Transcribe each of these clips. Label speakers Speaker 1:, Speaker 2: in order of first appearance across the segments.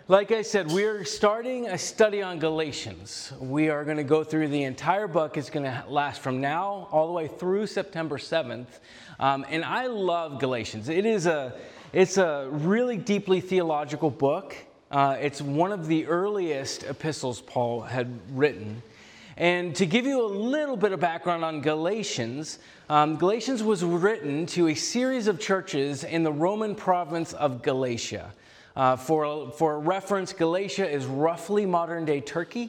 Speaker 1: Like I said, we're starting a study on Galatians. We are going to go through the entire book. It's going to last from now all the way through September 7th. And I love Galatians. It's a really deeply theological book. It's one of the earliest epistles Paul had written. And to give you a little bit of background on Galatians, Galatians was written to a series of churches in the Roman province of Galatia. For reference, Galatia is roughly modern-day Turkey.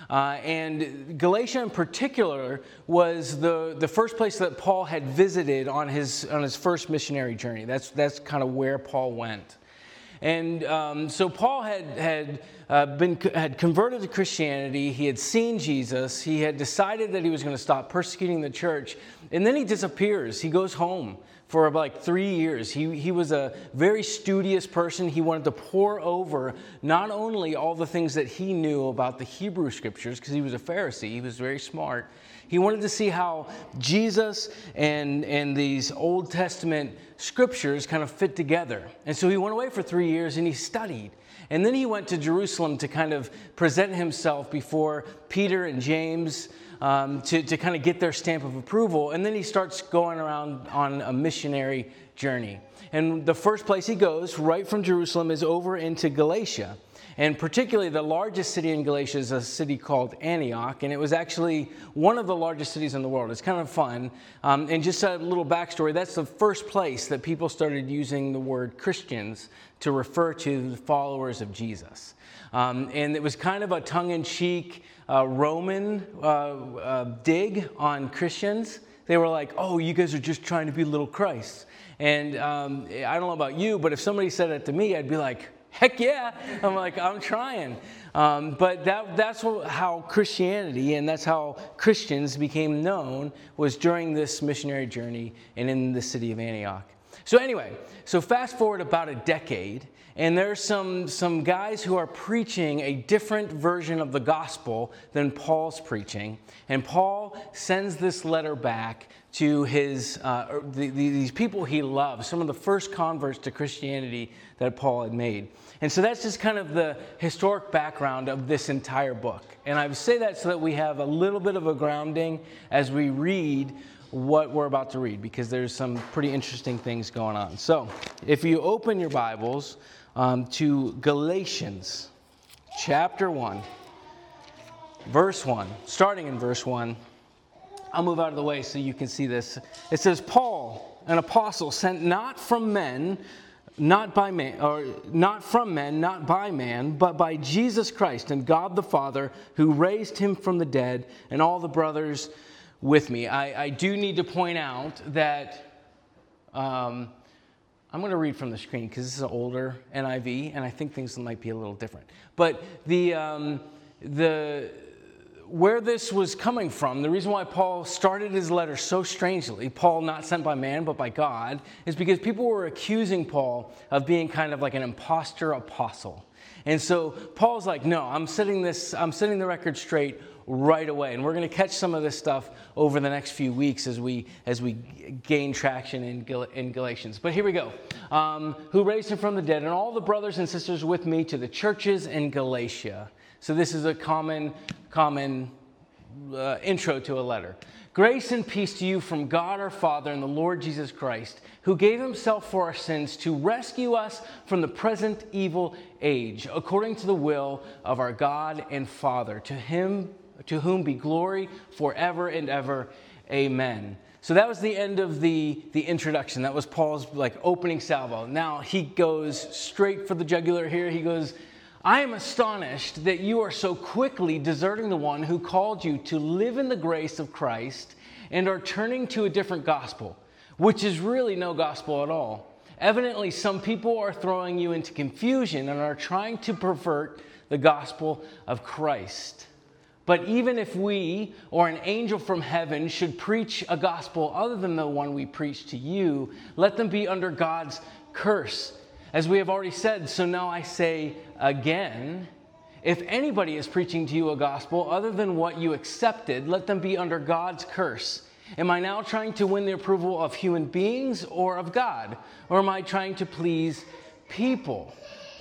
Speaker 1: And Galatia in particular was the first place that Paul had visited on his first missionary journey. That's kind of where Paul went. And so Paul had converted to Christianity. He had seen Jesus. He had decided that he was going to stop persecuting the church. And then he disappears. He goes home for like 3 years. He was a very studious person. He wanted to pore over not only all the things that he knew about the Hebrew Scriptures, because he was a Pharisee. He was very smart. He wanted to see how Jesus and these Old Testament Scriptures kind of fit together. And so he went away for 3 years and he studied. And then he went to Jerusalem to kind of present himself before Peter and James to kind of get their stamp of approval. And then he starts going around on a missionary journey. And the first place he goes, right from Jerusalem, is over into Galatia. And particularly the largest city in Galatia is a city called Antioch. And it was actually one of the largest cities in the world. It's kind of fun. And just a little backstory, that's the first place that people started using the word Christians to refer to the followers of Jesus. And it was kind of a tongue-in-cheek Roman dig on Christians. They were like, oh, you guys are just trying to be little Christ. And I don't know about you, but if somebody said it to me, I'd be like, heck yeah. I'm like, I'm trying. But that's how Christianity and that's how Christians became known, was during this missionary journey and in the city of Antioch. So anyway, fast forward about a decade, and there's some guys who are preaching a different version of the gospel than Paul's preaching. And Paul sends this letter back to these people he loves, some of the first converts to Christianity that Paul had made. And so that's just kind of the historic background of this entire book. And I say that so that we have a little bit of a grounding as we read what we're about to read, because there's some pretty interesting things going on. So if you open your Bibles to Galatians chapter 1, verse 1, starting in verse 1, I'll move out of the way so you can see this. It says, Paul, an apostle, sent not from men, not by man, or not from men, not by man, but by Jesus Christ and God the Father, who raised him from the dead, and all the brothers with me. I do need to point out that I'm going to read from the screen because this is an older NIV, and I think things might be a little different. But where this was coming from, the reason why Paul started his letter so strangely, Paul not sent by man but by God, is because people were accusing Paul of being kind of like an imposter apostle. And so Paul's like, no, I'm setting the record straight right away. And we're going to catch some of this stuff over the next few weeks as we gain traction in Galatians. But here we go. Who raised him from the dead, and all the brothers and sisters with me to the churches in Galatia. So this is a common intro to a letter. Grace and peace to you from God our Father and the Lord Jesus Christ, who gave himself for our sins to rescue us from the present evil age, according to the will of our God and Father. To whom be glory forever and ever. Amen. So that was the end of the introduction. That was Paul's opening salvo. Now he goes straight for the jugular here. He goes, I am astonished that you are so quickly deserting the one who called you to live in the grace of Christ and are turning to a different gospel, which is really no gospel at all. Evidently, some people are throwing you into confusion and are trying to pervert the gospel of Christ. But even if we or an angel from heaven should preach a gospel other than the one we preach to you, let them be under God's curse. As we have already said, so now I say again, if anybody is preaching to you a gospel other than what you accepted, let them be under God's curse. Am I now trying to win the approval of human beings or of God? Or am I trying to please people?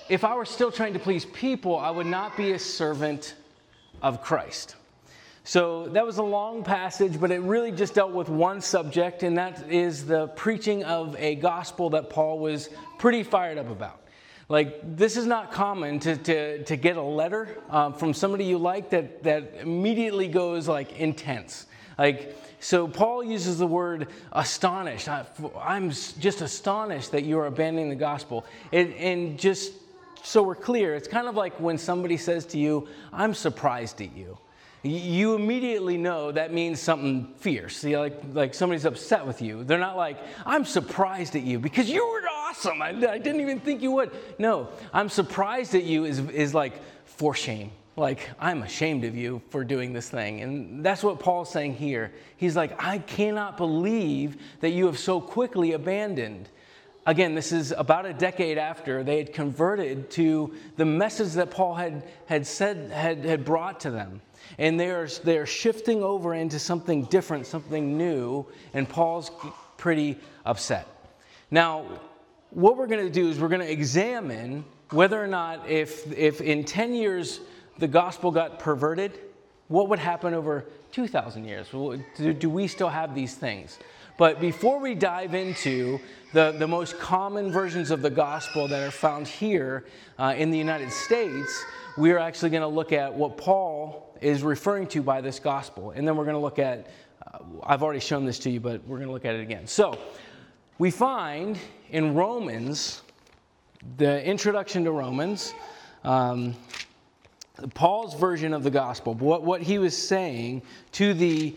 Speaker 1: if I were still trying to please people, I would not be a servant of Christ. So that was a long passage, but it really just dealt with one subject, and that is the preaching of a gospel that Paul was pretty fired up about. Like, this is not common to get a letter from somebody you like that immediately goes like intense. Like, so Paul uses the word astonished. I'm just astonished that you are abandoning the gospel. And just so we're clear, it's kind of like when somebody says to you, I'm surprised at you. You immediately know that means something fierce. See, like somebody's upset with you. They're not like, I'm surprised at you because you were awesome. I didn't even think you would. No, I'm surprised at you is like for shame. Like, I'm ashamed of you for doing this thing. And that's what Paul's saying here. He's like, I cannot believe that you have so quickly abandoned. Again, this is about a decade after they had converted to the message that Paul had brought to them. And they're shifting over into something different, something new, and Paul's pretty upset. Now, what we're going to do is we're going to examine whether or not if in 10 years the gospel got perverted, what would happen over 2,000 years? Do we still have these things? But before we dive into the most common versions of the gospel that are found here in the United States, we are actually going to look at what Paul is referring to by this gospel. And then we're going to look at, I've already shown this to you, but we're going to look at it again. So we find in Romans, the introduction to Romans, Paul's version of the gospel, what he was saying to the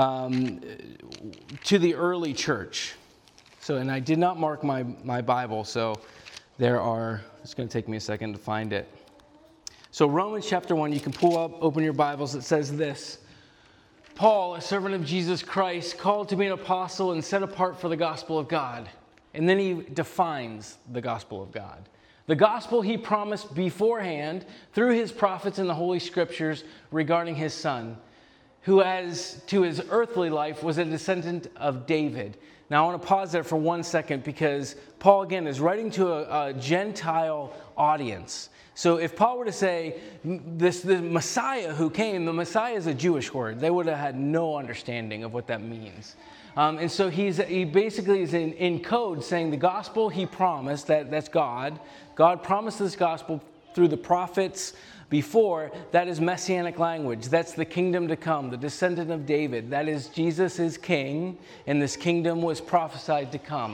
Speaker 1: early church. So, and I did not mark my Bible, so it's going to take me a second to find it. So Romans chapter 1, you can open your Bibles. It says this: Paul, a servant of Jesus Christ, called to be an apostle and set apart for the gospel of God. And then he defines the gospel of God. The gospel he promised beforehand through his prophets in the Holy Scriptures regarding his Son, who as to his earthly life was a descendant of David. Now I want to pause there for 1 second because Paul again is writing to a Gentile audience. So if Paul were to say, the Messiah who came, the Messiah is a Jewish word. They would have had no understanding of what that means. And so he basically is in code saying the gospel he promised, that's God. God promised this gospel through the prophets before. That is messianic language. That's the kingdom to come, the descendant of David. That is, Jesus is king, and this kingdom was prophesied to come.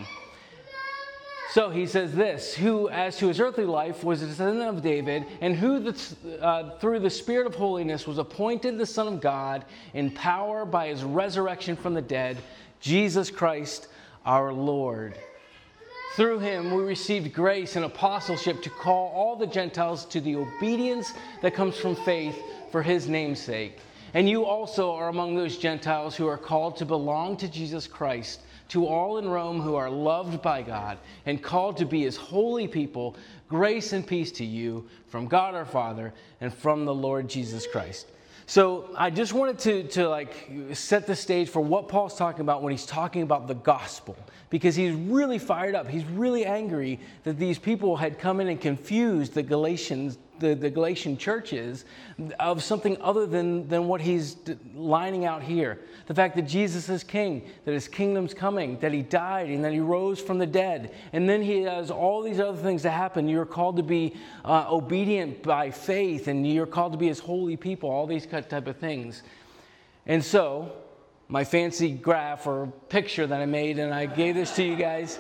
Speaker 1: So he says this: who, as to his earthly life, was a descendant of David, and who through the Spirit of holiness was appointed the Son of God in power by his resurrection from the dead, Jesus Christ our Lord. Through him we received grace and apostleship to call all the Gentiles to the obedience that comes from faith for his name's sake. And you also are among those Gentiles who are called to belong to Jesus Christ. To all in Rome who are loved by God and called to be his holy people, grace and peace to you from God our Father and from the Lord Jesus Christ. So I just wanted to set the stage for what Paul's talking about when he's talking about the gospel, because he's really fired up. He's really angry that these people had come in and confused the Galatian churches of something other than what he's lining out here. The fact that Jesus is king, that his kingdom's coming, that he died and that he rose from the dead. And then he has all these other things that happen. You're called to be obedient by faith, and you're called to be his holy people, all these type of things. And so my fancy graph or picture that I made, and I gave this to you guys.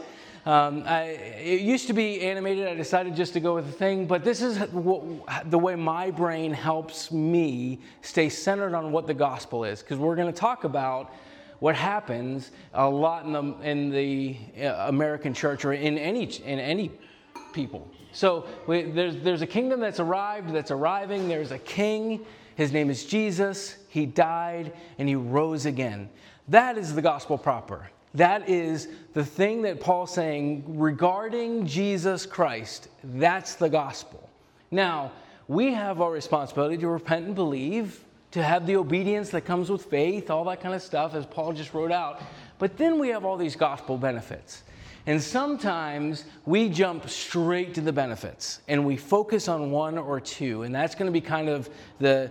Speaker 1: It used to be animated. I decided just to go with the thing, but this is the way my brain helps me stay centered on what the gospel is, because we're going to talk about what happens a lot in the American church or in any people. So there's a kingdom that's arriving. There's a king. His name is Jesus. He died and he rose again. That is the gospel proper. That is the thing that Paul's saying regarding Jesus Christ. That's the gospel. Now, we have our responsibility to repent and believe, to have the obedience that comes with faith, all that kind of stuff, as Paul just wrote out. But then we have all these gospel benefits. And sometimes we jump straight to the benefits and we focus on one or two. And that's going to be kind of the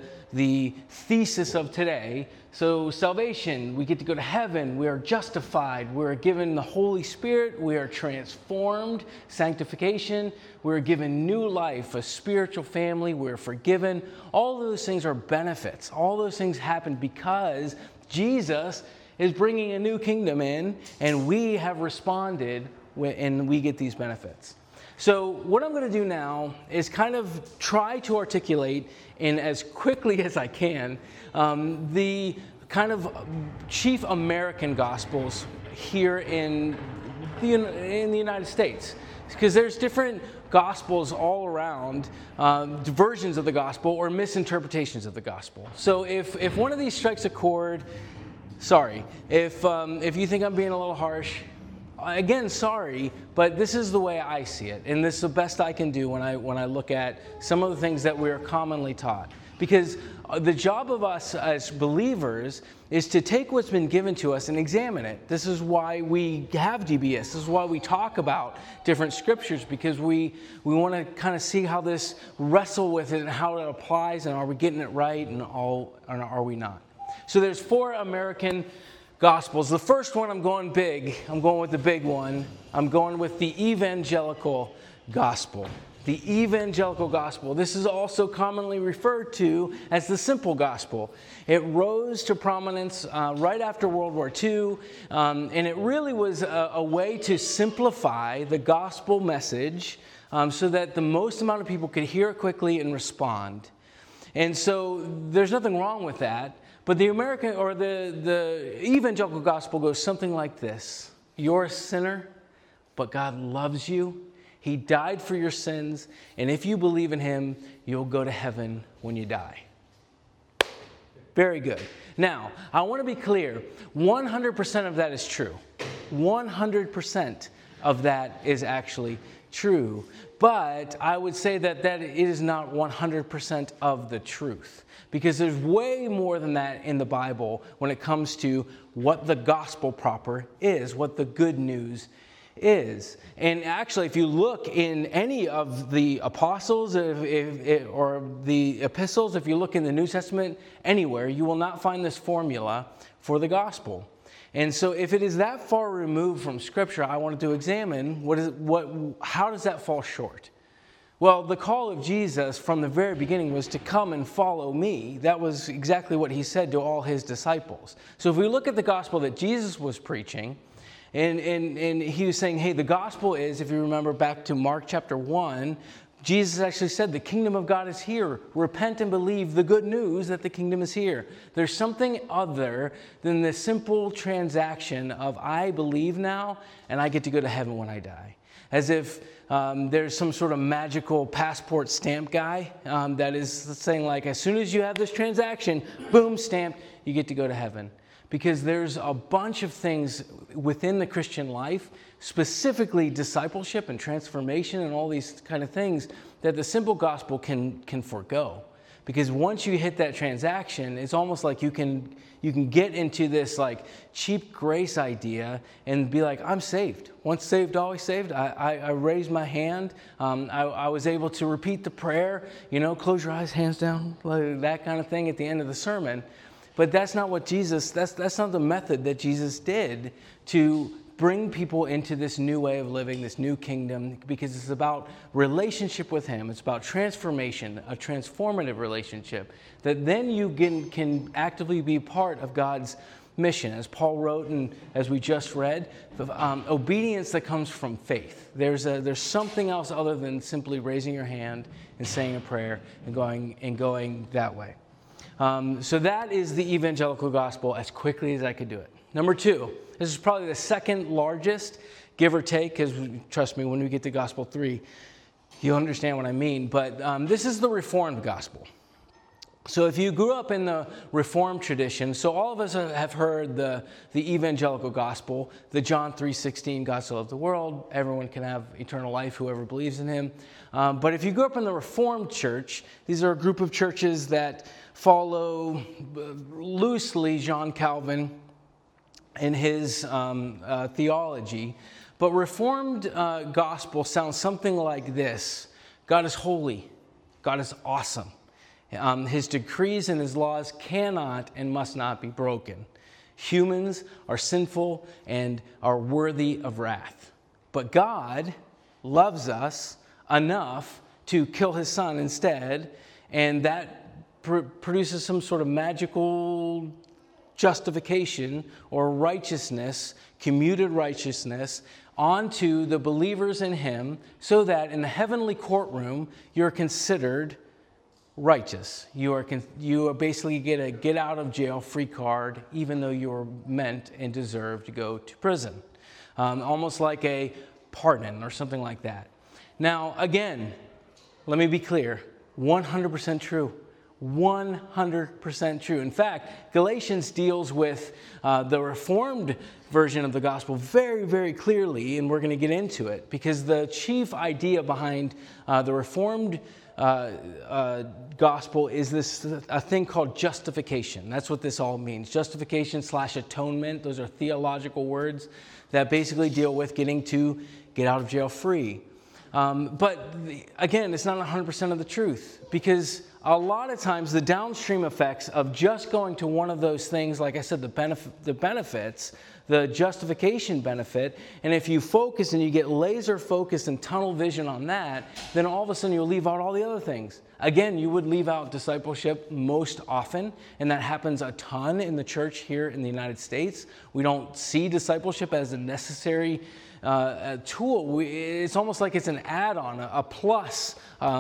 Speaker 1: thesis of today. So salvation, we get to go to heaven, we are justified, we are given the Holy Spirit, we are transformed, sanctification, we are given new life, a spiritual family, we are forgiven. All those things are benefits. All those things happen because Jesus is bringing a new kingdom in, and we have responded, and we get these benefits. So what I'm going to do now is kind of try to articulate in as quickly as I can the kind of chief American gospels here in the United States, because there's different gospels all around, versions of the gospel or misinterpretations of the gospel. So if one of these strikes a chord, sorry. If you think I'm being a little harsh, again, sorry, but this is the way I see it, and this is the best I can do when I look at some of the things that we're commonly taught. Because the job of us as believers is to take what's been given to us and examine it. This is why we have GBS. This is why we talk about different scriptures, because we want to kind of see how this wrestle with it and how it applies, and are we getting it right, and are we not. So there's 4 American Gospels. The first one, I'm going big. I'm going with the big one. I'm going with the evangelical gospel. The evangelical gospel. This is also commonly referred to as the simple gospel. It rose to prominence right after World War II, and it really was a way to simplify the gospel message so that the most amount of people could hear it quickly and respond. And so there's nothing wrong with that. But the American or the evangelical gospel goes something like this. You're a sinner, but God loves you. He died for your sins, and if you believe in him, you'll go to heaven when you die. Very good. Now, I want to be clear. 100% of that is true. 100% of that is actually true. But I would say that it is not 100% of the truth. Because there's way more than that in the Bible when it comes to what the gospel proper is, what the good news is. And actually, if you look in any of the apostles or the epistles, if you look in the New Testament anywhere, you will not find this formula for the gospel. And so if it is that far removed from Scripture, I wanted to examine how does that fall short? Well, the call of Jesus from the very beginning was to come and follow me. That was exactly what he said to all his disciples. So if we look at the gospel that Jesus was preaching, and he was saying, hey, the gospel is, if you remember back to Mark chapter 1, Jesus actually said, the kingdom of God is here. Repent and believe the good news that the kingdom is here. There's something other than the simple transaction of I believe now and I get to go to heaven when I die. As if there's some sort of magical passport stamp guy that is saying, like, as soon as you have this transaction, boom, stamp, you get to go to heaven. Because there's a bunch of things within the Christian life, specifically discipleship and transformation and all these kind of things, that the simple gospel can forego. Because once you hit that transaction, it's almost like you can get into this like cheap grace idea and be like, I'm saved. Once saved, always saved. I raised my hand. I was able to repeat the prayer, close your eyes, hands down, like that kind of thing at the end of the sermon. But that's not what Jesus, that's not the method that Jesus did to bring people into this new way of living, this new kingdom, because it's about relationship with him. It's about transformation, a transformative relationship, that then you can actively be part of God's mission. As Paul wrote and as we just read, obedience that comes from faith. There's something else other than simply raising your hand and saying a prayer and going that way. So that is the evangelical gospel as quickly as I could do it. Number 2, this is probably the second largest, give or take, because trust me, when we get to gospel 3, you'll understand what I mean. But this is the Reformed gospel. So if you grew up in the Reformed tradition, so all of us have heard the evangelical gospel, the John 3:16, God so loved the world, everyone can have eternal life, whoever believes in him. But if you grew up in the Reformed church, these are a group of churches that follow loosely John Calvin in his theology. But Reformed gospel sounds something like this. God is holy. God is awesome. His decrees and his laws cannot and must not be broken. Humans are sinful and are worthy of wrath. But God loves us enough to kill his son instead, and that produces some sort of magical justification or righteousness, commuted righteousness, onto the believers in him, so that in the heavenly courtroom you're considered righteous. You basically get a get out of jail free card, even though you were meant and deserve to go to prison. Almost like a pardon or something like that. Now, again, let me be clear, 100% true. 100% true. In fact, Galatians deals with the Reformed version of the gospel very, very clearly, and we're going to get into it, because the chief idea behind the Reformed gospel is a thing called justification. That's what this all means. Justification / atonement. Those are theological words that basically deal with getting to get out of jail free. But again, it's not 100% of the truth, because a lot of times the downstream effects of just going to one of those things, like I said, the benefits, the justification benefit, and if you focus and you get laser focused and tunnel vision on that, then all of a sudden you'll leave out all the other things. Again, you would leave out discipleship most often, and that happens a ton in the church here in the United States. We don't see discipleship as a necessary a tool. It's almost like it's an add-on, a plus,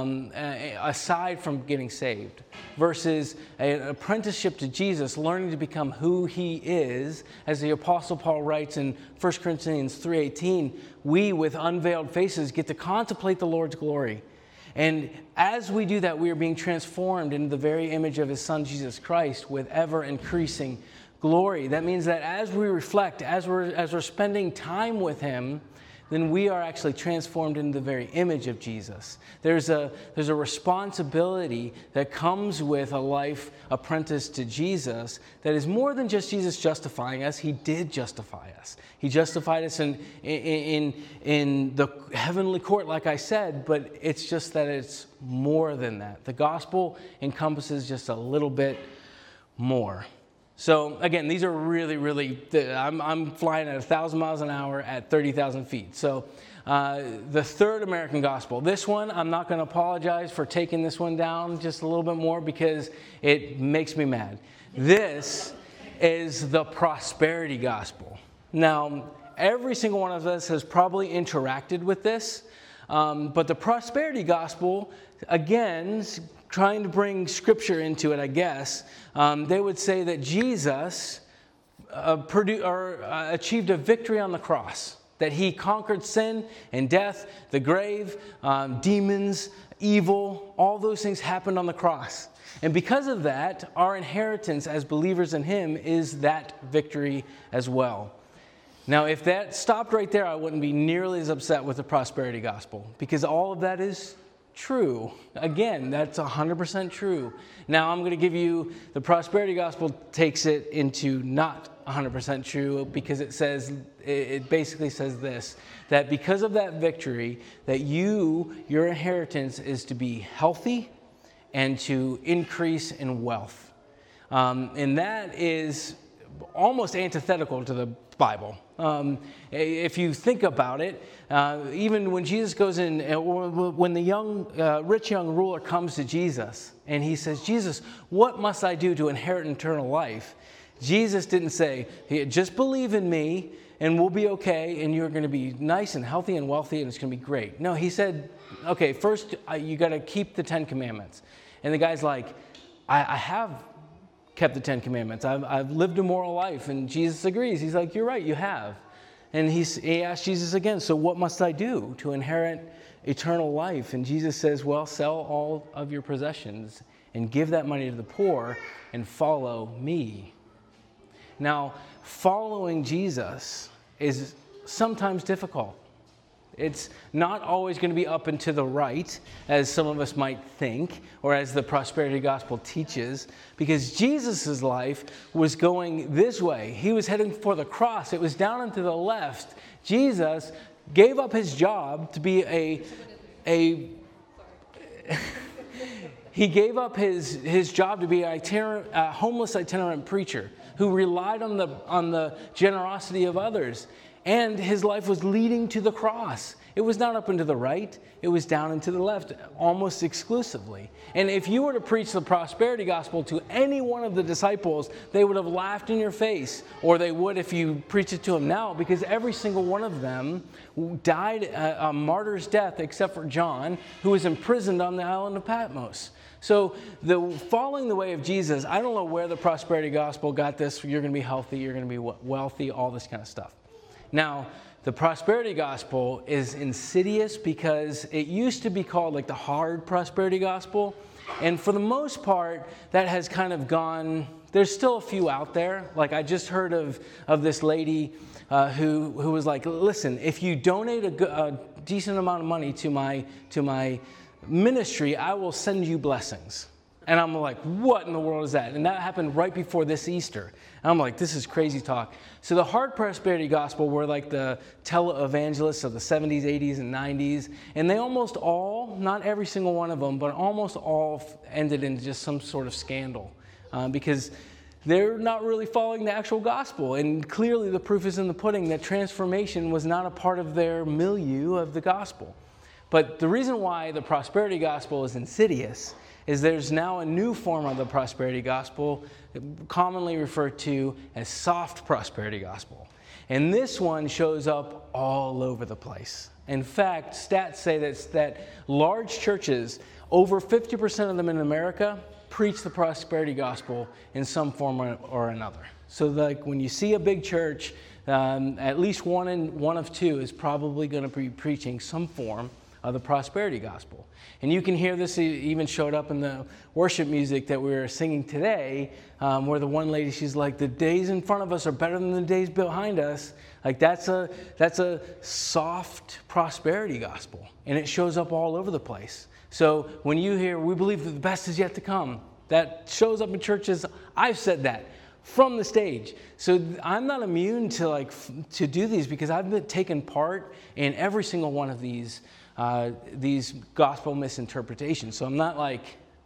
Speaker 1: aside from getting saved, versus an apprenticeship to Jesus, learning to become who he is. As the Apostle Paul writes in 1 Corinthians 3:18, we with unveiled faces get to contemplate the Lord's glory. And as we do that, we are being transformed into the very image of his Son, Jesus Christ, with ever increasing glory. That means that as we reflect, as we're spending time with him, then we are actually transformed into the very image of Jesus. There's a responsibility that comes with a life apprenticed to Jesus that is more than just Jesus justifying us. He did justify us. He justified us in the heavenly court, like I said, but it's just that it's more than that. The gospel encompasses just a little bit more. So again, these are really, really, I'm flying at 1,000 miles an hour at 30,000 feet. So the third American gospel, this one, I'm not going to apologize for taking this one down just a little bit more because it makes me mad. This is the prosperity gospel. Now, every single one of us has probably interacted with this, but the prosperity gospel, again, trying to bring scripture into it, I guess, they would say that Jesus achieved a victory on the cross, that he conquered sin and death, the grave, demons, evil, all those things happened on the cross. And because of that, our inheritance as believers in him is that victory as well. Now, if that stopped right there, I wouldn't be nearly as upset with the prosperity gospel, because all of that is true. Again, that's 100% true. Now, I'm going to give you, the prosperity gospel takes it into not 100% true, because it basically says this, that because of that victory, that your inheritance is to be healthy and to increase in wealth. And that is almost antithetical to the Bible. If you think about it, even when Jesus goes in, when the rich young ruler comes to Jesus and he says, Jesus, what must I do to inherit eternal life? Jesus didn't say, hey, just believe in me and we'll be okay and you're going to be nice and healthy and wealthy and it's going to be great. No, he said, okay, first you got to keep the 10 Commandments. And the guy's like, I have kept the 10 Commandments. I've lived a moral life. And Jesus agrees. He's like, you're right, you have. And he asked Jesus again, so what must I do to inherit eternal life? And Jesus says, well, sell all of your possessions and give that money to the poor and follow me. Now, following Jesus is sometimes difficult. It's not always going to be up and to the right, as some of us might think, or as the prosperity gospel teaches, because Jesus' life was going this way. He was heading for the cross. It was down and to the left. Jesus gave up his job to be he gave up his job to be a homeless itinerant preacher who relied on the generosity of others. And his life was leading to the cross. It was not up and to the right. It was down and to the left, almost exclusively. And if you were to preach the prosperity gospel to any one of the disciples, they would have laughed in your face, or they would if you preach it to them now, because every single one of them died a martyr's death except for John, who was imprisoned on the island of Patmos. So following the way of Jesus, I don't know where the prosperity gospel got this. You're going to be healthy, you're going to be wealthy, all this kind of stuff. Now, the prosperity gospel is insidious because it used to be called like the hard prosperity gospel. And for the most part, that has kind of gone, there's still a few out there. Like I just heard of this lady who was like, listen, if you donate a decent amount of money to my ministry, I will send you blessings. And I'm like, what in the world is that? And that happened right before this Easter. And I'm like, this is crazy talk. So the hard prosperity gospel were like the televangelists of the 70s, 80s, and 90s. And they almost all, not every single one of them, but almost all ended in just some sort of scandal. Because they're not really following the actual gospel. And clearly the proof is in the pudding that transformation was not a part of their milieu of the gospel. But the reason why the prosperity gospel is insidious is there's now a new form of the prosperity gospel, commonly referred to as soft prosperity gospel. And this one shows up all over the place. In fact, stats say that large churches, over 50% of them in America, preach the prosperity gospel in some form or another. So like when you see a big church, at least one of two is probably going to be preaching some form of the prosperity gospel. And you can hear this even showed up in the worship music that we were singing today, where the one lady, she's like, the days in front of us are better than the days behind us. Like that's a soft prosperity gospel. And it shows up all over the place. So when you hear, we believe that the best is yet to come, that shows up in churches. I've said that from the stage. So I'm not immune to do these because I've been taking part in every single one of these gospel misinterpretations. So I'm not like,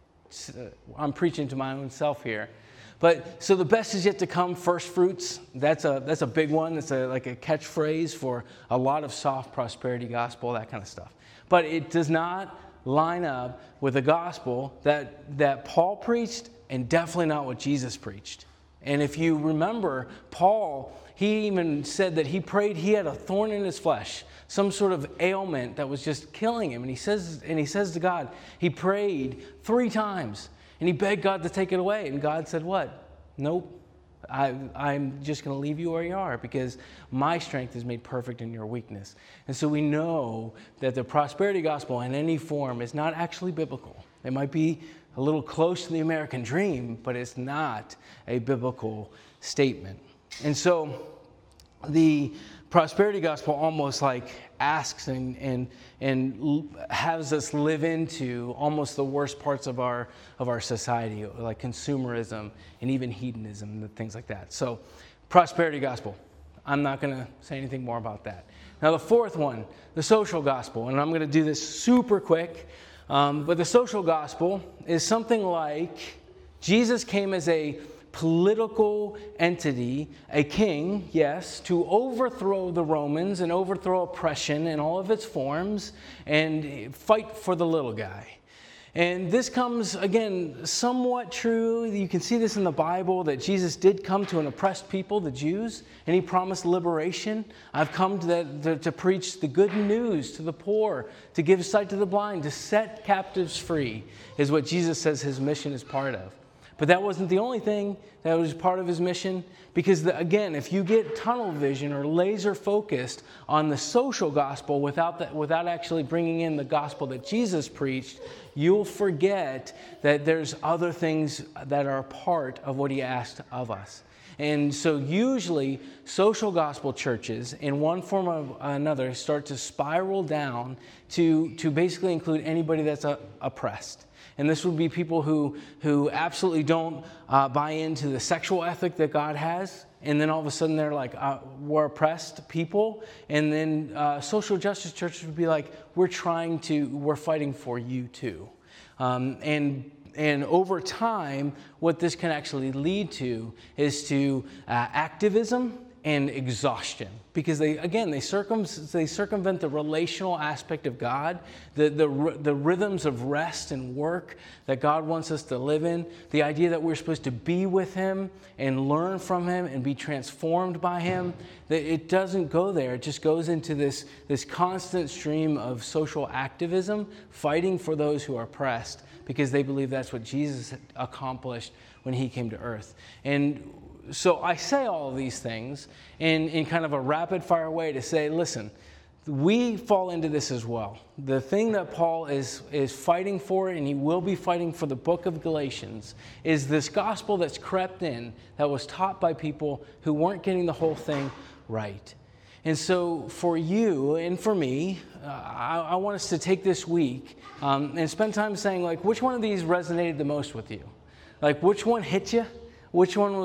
Speaker 1: I'm preaching to my own self here. But so the best is yet to come, first fruits, that's a big one. It's like a catchphrase for a lot of soft prosperity gospel, that kind of stuff. But it does not line up with the gospel that Paul preached, and definitely not what Jesus preached. And if you remember, Paul, he even said that he prayed, he had a thorn in his flesh, some sort of ailment that was just killing him. And he says to God, he prayed 3 times and he begged God to take it away. And God said, what? Nope. I'm just going to leave you where you are because my strength is made perfect in your weakness. And so we know that the prosperity gospel in any form is not actually biblical. It might be a little close to the American dream, but it's not a biblical statement. And so the prosperity gospel almost like asks and has us live into almost the worst parts of our society, like consumerism and even hedonism and things like that. So prosperity gospel, I'm not going to say anything more about that. Now the fourth one, the social gospel, and I'm going to do this super quick, but the social gospel is something like Jesus came as a political entity, a king, yes, to overthrow the Romans and overthrow oppression in all of its forms and fight for the little guy. And this comes, again, somewhat true. You can see this in the Bible, that Jesus did come to an oppressed people, the Jews, and he promised liberation. I've come to preach the good news to the poor, to give sight to the blind, to set captives free, is what Jesus says his mission is part of. But that wasn't the only thing that was part of his mission, because again, if you get tunnel vision or laser focused on the social gospel without actually bringing in the gospel that Jesus preached, you'll forget that there's other things that are part of what he asked of us. And so usually social gospel churches in one form or another start to spiral down to basically include anybody that's oppressed. And this would be people who absolutely don't buy into the sexual ethic that God has. and then all of a sudden they're like, we're oppressed people. And then social justice churches would be like, we're fighting for you too. And over time, what this can actually lead to is to activism and exhaustion, because they circumvent the relational aspect of God, the rhythms of rest and work that God wants us to live in, the idea that we're supposed to be with Him and learn from Him and be transformed by Him. That it doesn't go there. It just goes into this constant stream of social activism, fighting for those who are oppressed, because they believe that's what Jesus accomplished when He came to earth. And so I say all of these things in kind of a rapid fire way to say, listen, we fall into this as well. The thing that Paul is fighting for, and he will be fighting for the book of Galatians, is this gospel that's crept in, that was taught by people who weren't getting the whole thing right. And so for you and for me, I want us to take this week and spend time saying, like, which one of these resonated the most with you? Like, which one hit you? Which one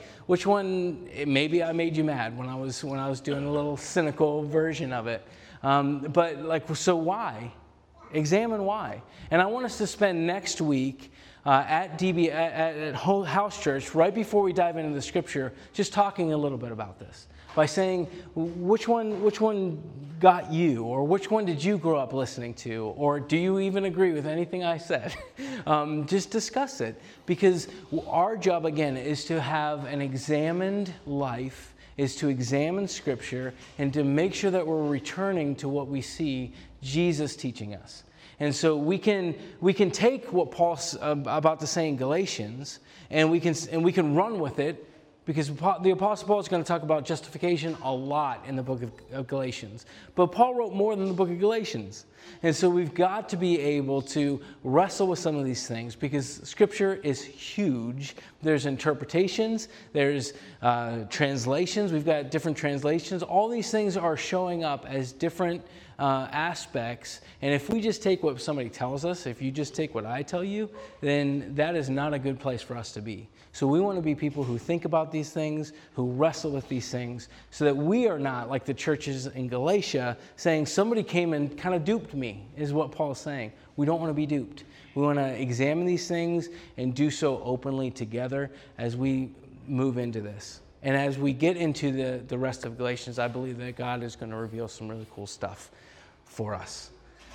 Speaker 1: maybe I made you mad when I was doing a little cynical version of it. But like, so why? Examine why. And I want us to spend next week at DB at House Church, right before we dive into the scripture, just talking a little bit about this. By saying, which one got you? Or which one did you grow up listening to? Or do you even agree with anything I said? Just discuss it. Because our job, again, is to have an examined life, is to examine Scripture, and to make sure that we're returning to what we see Jesus teaching us. And so we can take what Paul's about to say in Galatians, and we can run with it, because the Apostle Paul is going to talk about justification a lot in the book of Galatians. But Paul wrote more than the book of Galatians. And so we've got to be able to wrestle with some of these things, because Scripture is huge. There's interpretations, there's translations. We've got different translations. All these things are showing up as different aspects. And if we just take what somebody tells us, if you just take what I tell you, then that is not a good place for us to be. So we want to be people who think about these things, who wrestle with these things, so that we are not like the churches in Galatia saying somebody came and kind of duped me, is what Paul's saying. We don't want to be duped. We want to examine these things and do so openly together as we move into this. And as we get into the rest of Galatians, I believe that God is going to reveal some really cool stuff for us.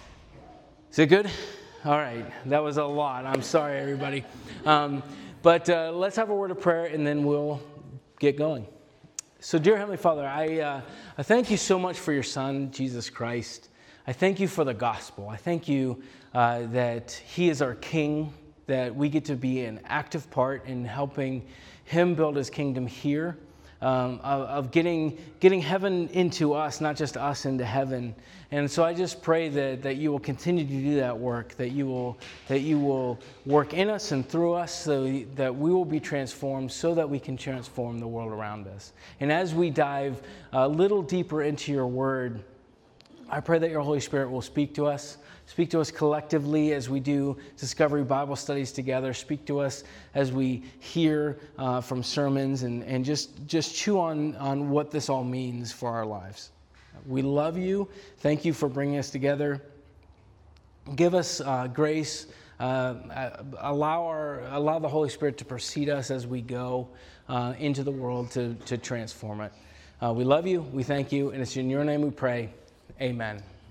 Speaker 1: Is it good? All right. That was a lot. I'm sorry, everybody. But let's have a word of prayer, and then we'll get going. So, dear Heavenly Father, I thank you so much for your Son, Jesus Christ. I thank you for the gospel. I thank you that He is our King, that we get to be an active part in helping Him build His kingdom here, of getting heaven into us, not just us into heaven. And so I just pray that you will continue to do that work, that you will work in us and through us, so that we will be transformed, so that we can transform the world around us. And as we dive a little deeper into your word, I pray that your Holy Spirit will speak to us collectively as we do Discovery Bible studies together. Speak to us as we hear from sermons, and just chew on what this all means for our lives. We love you. Thank you for bringing us together. Give us grace. Allow the Holy Spirit to precede us as we go into the world to transform it. We love you. We thank you. And it's in your name we pray. Amen.